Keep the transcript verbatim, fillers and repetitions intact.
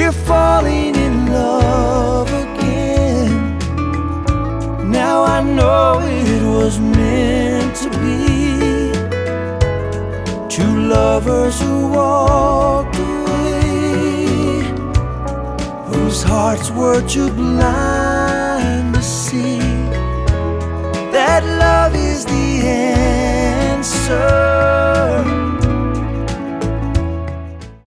we're falling in love again. Now I know it was meant to be. Two lovers who walked away, whose hearts were too blind to see that love is the answer.